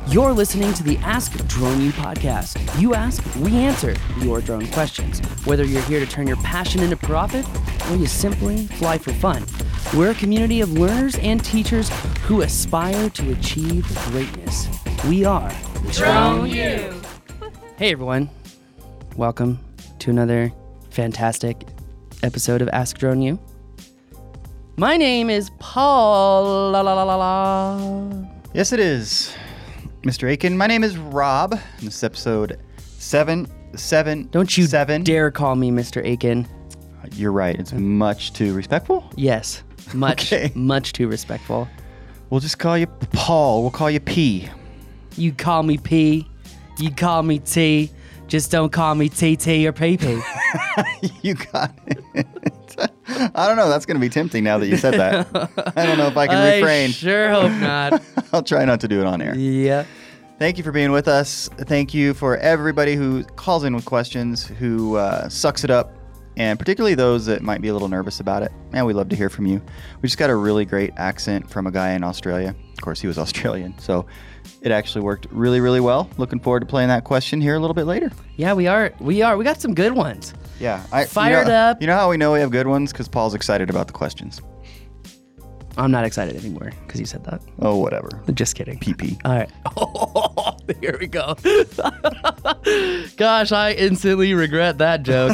You're listening to the Ask Drone U podcast. You ask, we answer your drone questions. Whether you're here to turn your passion into profit or you simply fly for fun, we're a community of learners and teachers who aspire to achieve greatness. We are Drone U. Hey everyone, welcome to another fantastic episode of Ask Drone U. My name is Paul. Yes, it is, Mr. Aiken. My name is Rob. And this is episode 777. Don't you dare call me Mr. Aiken. You're right. It's much too respectful. Yes, much too respectful. We'll just call you Paul. We'll call you P. You call me P. You call me T. Just don't call me TT or PP. You got it. I don't know. That's going to be tempting now that you said that. I don't know if I can refrain. I sure hope not. I'll try not to do it on air. Yeah. Thank you for being with us. Thank you for everybody who calls in with questions, who sucks it up, and particularly those that might be a little nervous about it. Man, we love to hear from you. We just got a really great accent from a guy in Australia. Of course, he was Australian, so it actually worked really, really well. Looking forward to playing that question here a little bit later. Yeah, we are. We got some good ones. Yeah. Fired up. You know how we know we have good ones? Because Paul's excited about the questions. I'm not excited anymore because you said that. Oh, whatever. Just kidding. PP. All right. Oh, here we go. Gosh, I instantly regret that joke.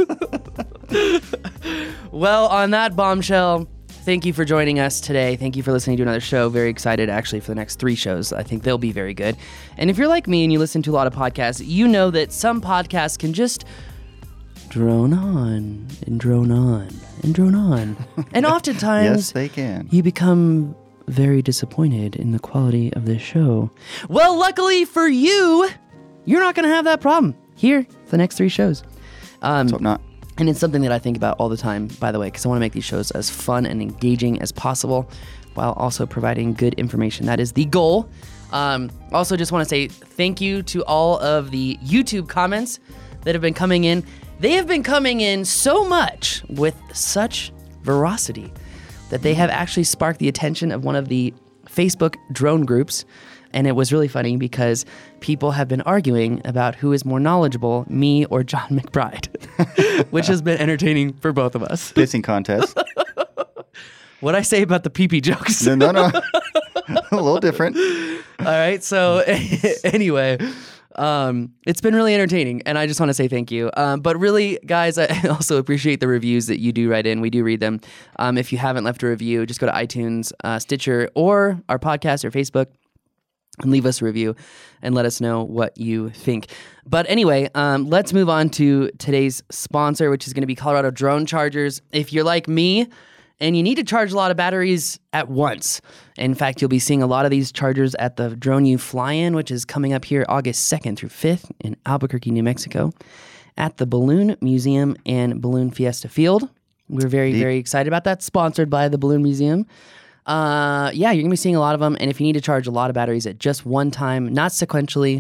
Well, on that bombshell, thank you for joining us today. Thank you for listening to another show. Very excited, actually, for the next 3 shows. I think they'll be very good. And if you're like me and you listen to a lot of podcasts, you know that some podcasts can just drone on and drone on and drone on. And oftentimes, yes, they can. You become very disappointed in the quality of this show. Well, luckily for you, you're not going to have that problem here for the next 3 shows. Let's hope not. And it's something that I think about all the time, by the way, because I want to make these shows as fun and engaging as possible while also providing good information. That is the goal. Also, just want to say thank you to all of the YouTube comments that have been coming in. They have been coming in so much with such veracity that they have actually sparked the attention of one of the Facebook drone groups. And it was really funny because people have been arguing about who is more knowledgeable, me or John McBride, which has been entertaining for both of us. Pissing contest. What'd I say about the pee-pee jokes? No. A little different. All right. So anyway, it's been really entertaining, and I just want to say thank you. But really, guys, I also appreciate the reviews that you do write in. We do read them. If you haven't left a review, just go to iTunes, Stitcher, or our podcast or Facebook, and leave us a review and let us know what you think. But anyway, let's move on to today's sponsor, which is going to be Colorado Drone Chargers. If you're like me and you need to charge a lot of batteries at once, in fact, you'll be seeing a lot of these chargers at the Drone U Fly-In, which is coming up here August 2nd through 5th in Albuquerque, New Mexico, at the Balloon Museum and Balloon Fiesta Field. We're very excited about that, sponsored by the Balloon Museum. You're going to be seeing a lot of them, and if you need to charge a lot of batteries at just one time, not sequentially,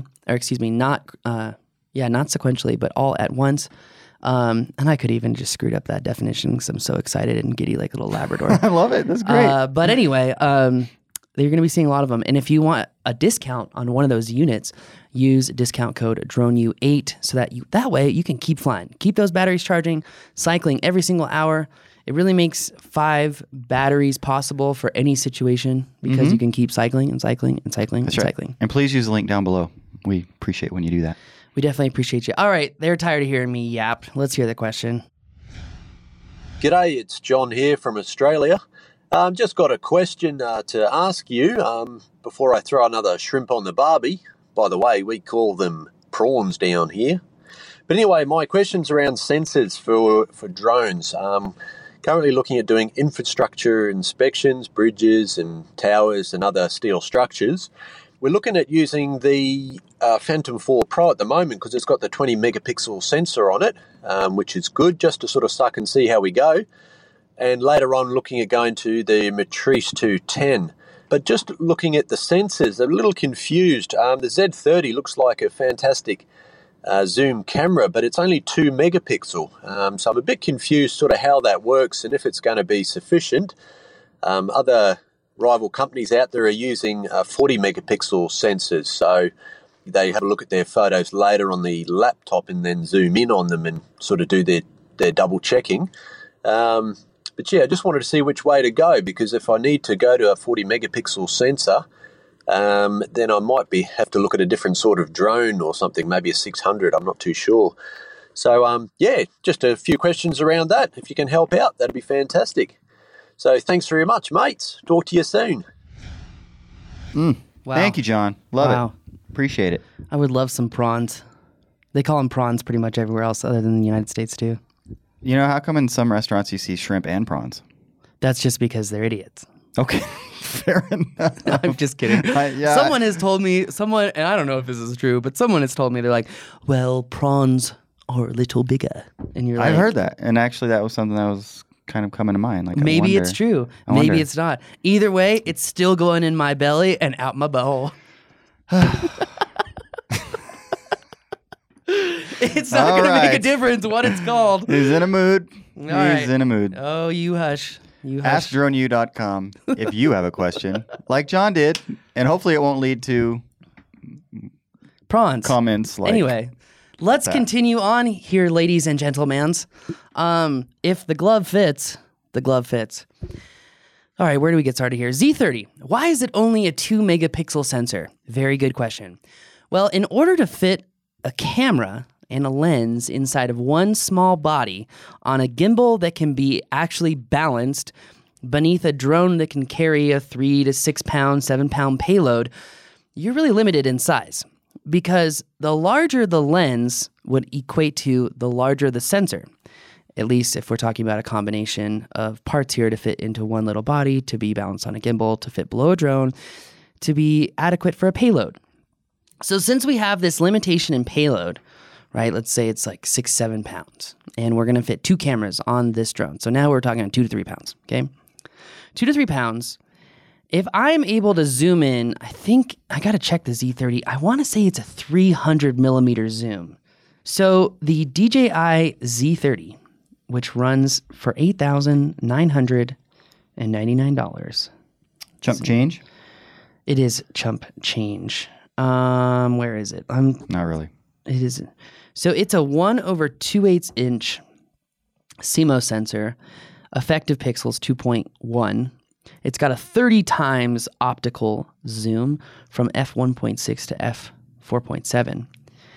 but all at once, and I could even just screwed up that definition because I'm so excited and giddy like a little Labrador. I love it. That's great. But anyway, you're going to be seeing a lot of them, and if you want a discount on one of those units, use discount code DRONEU8 so that way you can keep flying. Keep those batteries charging, cycling every single hour. It really makes 5 batteries possible for any situation because you can keep cycling and cycling and cycling and cycling. And please use the link down below. We appreciate when you do that. We definitely appreciate you. All right, they're tired of hearing me yap. Let's hear the question. G'day, it's John here from Australia. Just got a question to ask you before I throw another shrimp on the barbie. By the way, we call them prawns down here. But anyway, my question's around sensors for drones. Currently looking at doing infrastructure inspections, bridges and towers and other steel structures. We're looking at using the Phantom 4 Pro at the moment because it's got the 20 megapixel sensor on it, which is good just to sort of suck and see how we go. And later on looking at going to the Matrice 210. But just looking at the sensors, I'm a little confused. The Z30 looks like a fantastic zoom camera, but it's only 2 megapixel. So I'm a bit confused sort of how that works and if it's going to be sufficient. Other rival companies out there are using 40 megapixel sensors. So they have a look at their photos later on the laptop and then zoom in on them and sort of do their double checking. But yeah, I just wanted to see which way to go, because if I need to go to a 40 megapixel sensor, then I might have to look at a different sort of drone or something, maybe a 600. I'm not too sure. So, yeah, just a few questions around that. If you can help out, that'd be fantastic. So thanks very much, mates. Talk to you soon. Wow. Thank you, John. Love Wow. it. Appreciate it. I would love some prawns. They call them prawns pretty much everywhere else other than the United States too. You know, how come in some restaurants you see shrimp and prawns? That's just because they're idiots. Okay. Fair enough. I'm just kidding. Someone has told me, and I don't know if this is true, but someone has told me, they're like, well, prawns are a little bigger. And you're like, I've heard that. And actually, that was something that was kind of coming to mind. Like, maybe it's true. I wonder. Maybe it's not. Either way, it's still going in my belly and out my butthole. It's not going to make a difference what it's called. He's in a mood. He's right. in a mood. Oh, you hush. You hush. AskDroneU.com if you have a question, like John did, and hopefully it won't lead to prawns. comments like Anyway, let's that. continue on here, ladies and gentlemen. If the glove fits, the glove fits. All right, where do we get started here? Z30. Why is it only a 2 megapixel sensor? Very good question. Well, in order to fit a camera and a lens inside of one small body on a gimbal that can be actually balanced beneath a drone that can carry a 3 to 6 pound, 7 pound payload, you're really limited in size, because the larger the lens would equate to the larger the sensor. At least if we're talking about a combination of parts here to fit into one little body, to be balanced on a gimbal, to fit below a drone, to be adequate for a payload. So since we have this limitation in payload, right, let's say it's like 6, 7 pounds, and we're going to fit 2 cameras on this drone. So now we're talking on 2 to 3 pounds, okay? 2 to 3 pounds. If I'm able to zoom in, I think, I got to check the Z30. I want to say it's a 300 millimeter zoom. So the DJI Z30, which runs for $8,999. chump change. It is chump change. Where is it? Not really. It is. So it's a 1/2/8 inch CMOS sensor, effective pixels 2.1. It's got a 30 times optical zoom from f1.6 to f4.7.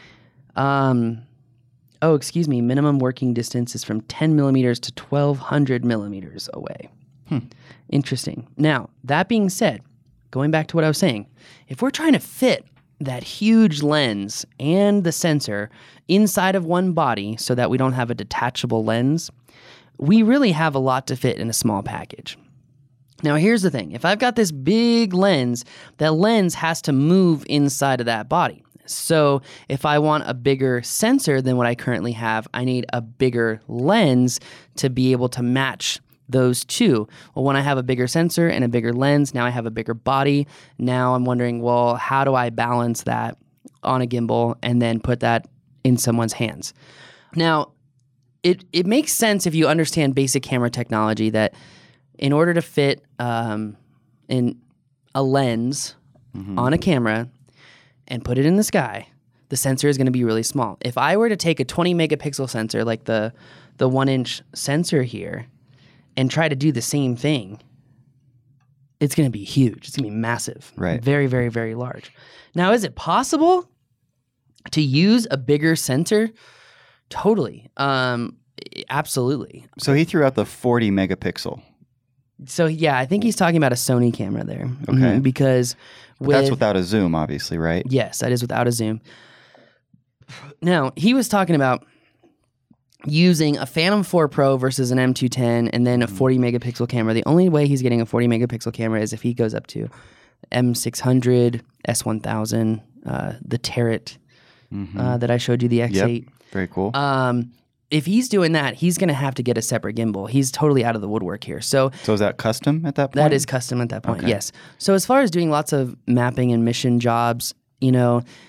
Oh, excuse me. Minimum working distance is from 10 millimeters to 1,200 millimeters away. Interesting. Now, that being said, going back to what I was saying, if we're trying to fit that huge lens and the sensor inside of one body so that we don't have a detachable lens, we really have a lot to fit in a small package. Now, here's the thing. If I've got this big lens, that lens has to move inside of that body. So if I want a bigger sensor than what I currently have, I need a bigger lens to be able to match those two. Well, when I have a bigger sensor and a bigger lens, now I have a bigger body. Now I'm wondering, well, how do I balance that on a gimbal and then put that in someone's hands? Now, it makes sense if you understand basic camera technology that in order to fit in a lens on a camera and put it in the sky, the sensor is going to be really small. If I were to take a 20 megapixel sensor like the 1-inch sensor here and try to do the same thing, it's going to be huge. It's going to be massive. Right. Very, very, very large. Now, is it possible to use a bigger sensor? Totally. Absolutely. So he threw out the 40 megapixel. So, yeah, I think he's talking about a Sony camera there. Okay. Because That's without a zoom, obviously, right? Yes, that is without a zoom. Now, he was talking about using a Phantom 4 Pro versus an M210 and then a 40 megapixel camera. The only way he's getting a 40 megapixel camera is if he goes up to M600, S1000, the Terret that I showed you, the X8. Yep. Very cool. If he's doing that, he's going to have to get a separate gimbal. He's totally out of the woodwork here. So is that custom at that point? that is custom at that point, Okay. yes. So as far as doing lots of mapping and mission jobs, you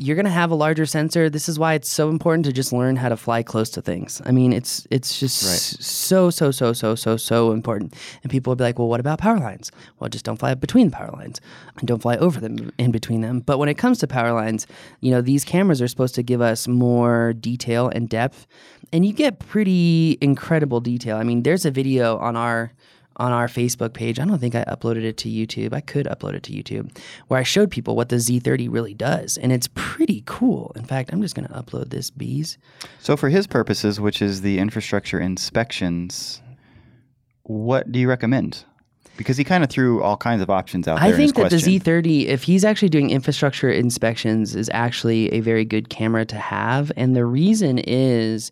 you're going to have a larger sensor. This is why it's so important to just learn how to fly close to things. I mean, it's just so important. And people will be like, well, what about power lines? Well, just don't fly between the power lines and don't fly over them, in between them. But when it comes to power lines, these cameras are supposed to give us more detail and depth, and you get pretty incredible detail. I mean, there's a video on our Facebook page. I don't think I uploaded it to YouTube. I could upload it to YouTube, where I showed people what the Z30 really does, and it's pretty cool. In fact, I'm just going to upload this, bees. So for his purposes, which is the infrastructure inspections, what do you recommend? Because he kind of threw all kinds of options out there. I think that the Z30, if he's actually doing infrastructure inspections, is actually a very good camera to have, and the reason is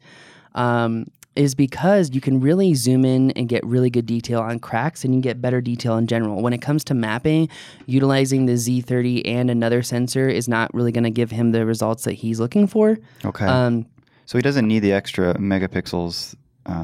because you can really zoom in and get really good detail on cracks, and you get better detail in general. When it comes to mapping, utilizing the Z30 and another sensor is not really going to give him the results that he's looking for. Okay. So he doesn't need the extra megapixels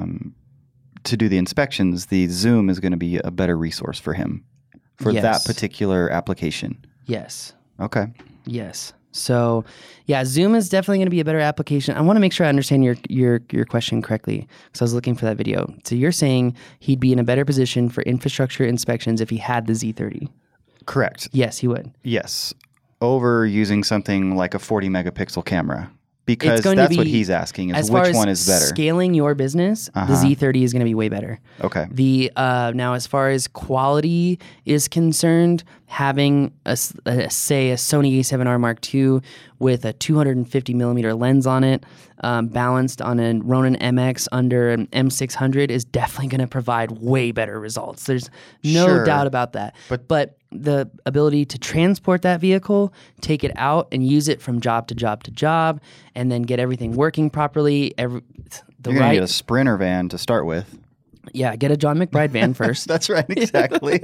to do the inspections. The zoom is going to be a better resource for him for that particular application. Yes. Okay. Yes. So, yeah, Zoom is definitely going to be a better application. I want to make sure I understand your question correctly, because I was looking for that video. So you're saying he'd be in a better position for infrastructure inspections if he had the Z30? Correct. Yes, he would. Yes. Over using something like a 40 megapixel camera. Because that's what he's asking, is which one is better. Scaling your business, the Z30 is going to be way better. Okay. Now, as far as quality is concerned, having say a Sony A7R Mark II with a 250 millimeter lens on it, balanced on a Ronin MX under an M600 is definitely going to provide way better results. There's no doubt about that. But the ability to transport that vehicle, take it out and use it from job to job to job, and then get everything working properly. You're going to get a Sprinter van to start with. Yeah, get a John McBride van first. That's right, exactly.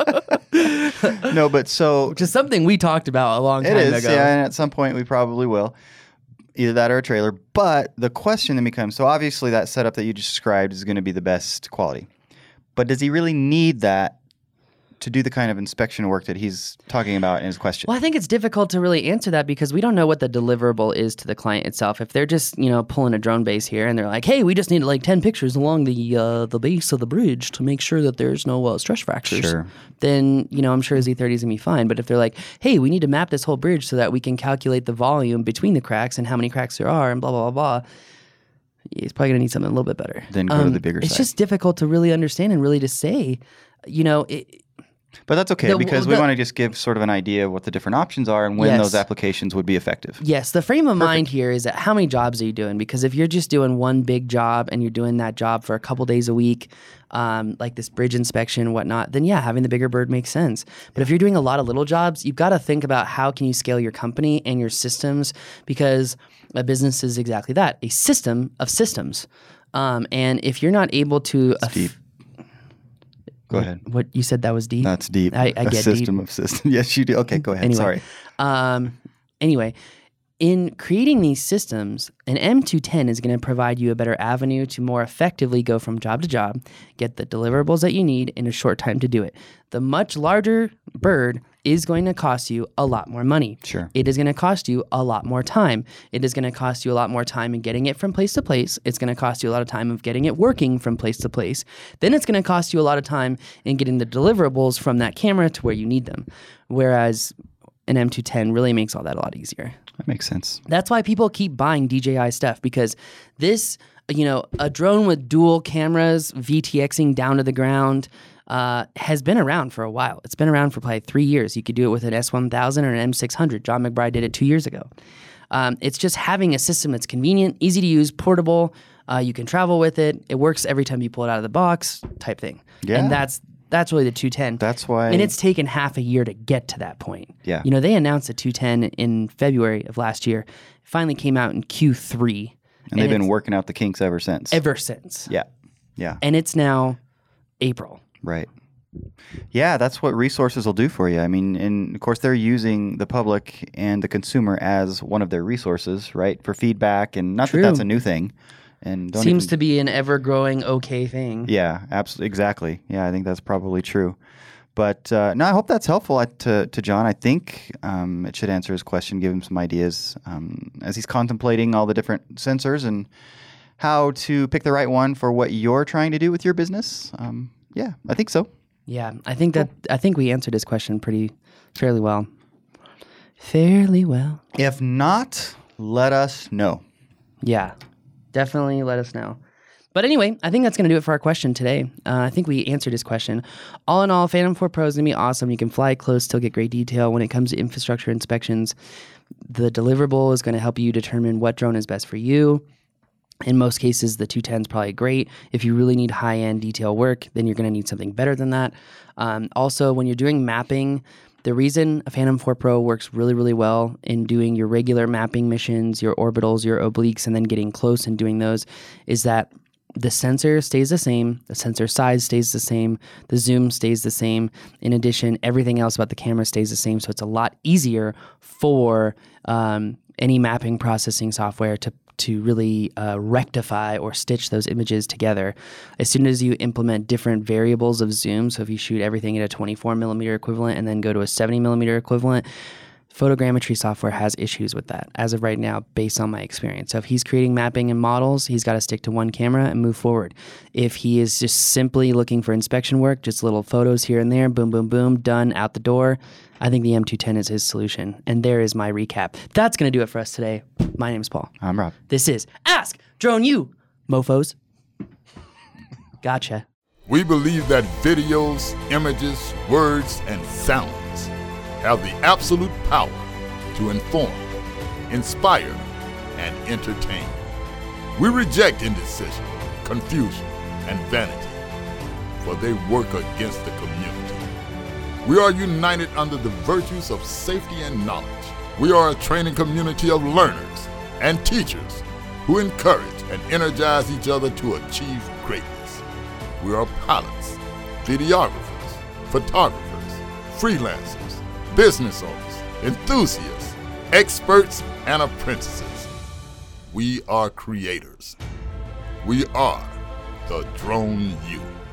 No, but so... Which is something we talked about a long time ago. It is, yeah, and at some point we probably will. Either that or a trailer. But the question then becomes, so obviously that setup that you just described is going to be the best quality. But does he really need that to do the kind of inspection work that he's talking about in his question? Well, I think it's difficult to really answer that because we don't know what the deliverable is to the client itself. If they're just, pulling a drone base here and they're like, hey, we just need 10 pictures along the base of the bridge to make sure that there's no stress fractures, then, I'm sure Z30 is going to be fine. But if they're like, hey, we need to map this whole bridge so that we can calculate the volume between the cracks and how many cracks there are and blah, blah, blah, blah, he's probably going to need something a little bit better. Then go to the bigger side. It's just difficult to really understand and really to say, But that's okay because we want to just give sort of an idea of what the different options are and when those applications would be effective. Yes, the frame of mind here is that how many jobs are you doing? Because if you're just doing one big job and you're doing that job for a couple days a week, like this bridge inspection and whatnot, then having the bigger bird makes sense. But if you're doing a lot of little jobs, you've got to think about how can you scale your company and your systems, because a business is exactly that, a system of systems. And if you're not able to... Go ahead. What you said, that was deep? That's deep. I get system deep. of systems. Yes, you do. Okay, go ahead. Anyway, Sorry. Anyway, in creating these systems, an M210 is going to provide you a better avenue to more effectively go from job to job, get the deliverables that you need in a short time to do it. The much larger bird is going to cost you a lot more money. Sure. It is going to cost you a lot more time. It is going to cost you a lot more time in getting it from place to place. It's going to cost you a lot of time of getting it working from place to place. Then it's going to cost you a lot of time in getting the deliverables from that camera to where you need them. Whereas an M210 really makes all that a lot easier. That makes sense. That's why people keep buying DJI stuff, because this, a drone with dual cameras, VTXing down to the ground, has been around for a while. It's been around for probably 3 years. You could do it with an S1000 or an M600. John McBride did it 2 years ago. It's just having a system that's convenient, easy to use, portable. You can travel with it. It works every time you pull it out of the box, type thing. Yeah. And that's really the 210. That's why. And it's taken half a year to get to that point. Yeah. They announced the 210 in February of last year. It finally came out in Q3. And they've been working out the kinks ever since. Yeah. Yeah. And it's now April. Right. Yeah, that's what resources will do for you. I mean, and of course, they're using the public and the consumer as one of their resources, right, for feedback. And not that that's a new thing. And seems to be an ever-growing okay thing. Yeah, absolutely, exactly. Yeah, I think that's probably true. But no, I hope that's helpful to John. I think it should answer his question, give him some ideas as he's contemplating all the different sensors and how to pick the right one for what you're trying to do with your business. Yeah, I think so. Yeah, I think we answered his question fairly well. Fairly well. If not, let us know. Yeah, definitely let us know. But anyway, I think that's going to do it for our question today. I think we answered his question. All in all, Phantom 4 Pro is going to be awesome. You can fly close, still get great detail. When it comes to infrastructure inspections, the deliverable is going to help you determine what drone is best for you. In most cases, the 210 is probably great. If you really need high-end detail work, then you're going to need something better than that. Also, when you're doing mapping, the reason a Phantom 4 Pro works really, really well in doing your regular mapping missions, your orbitals, your obliques, and then getting close and doing those is that the sensor stays the same, the sensor size stays the same, the zoom stays the same. In addition, everything else about the camera stays the same, so it's a lot easier for any mapping processing software to really rectify or stitch those images together. As soon as you implement different variables of zoom, so if you shoot everything at a 24 millimeter equivalent and then go to a 70 millimeter equivalent, photogrammetry software has issues with that as of right now based on my experience. So if he's creating mapping and models, he's got to stick to one camera and move forward. If he is just simply looking for inspection work, just little photos here and there, boom, boom, boom, done, out the door, I think the M210 is his solution. And there is my recap. That's going to do it for us today. My name is Paul. I'm Rob. This is Ask Drone U, mofos. Gotcha. We believe that videos, images, words, and sounds have the absolute power to inform, inspire, and entertain. We reject indecision, confusion, and vanity, for they work against the community. We are united under the virtues of safety and knowledge. We are a training community of learners and teachers who encourage and energize each other to achieve greatness. We are pilots, videographers, photographers, freelancers, business owners, enthusiasts, experts, and apprentices. We are creators. We are the Drone U.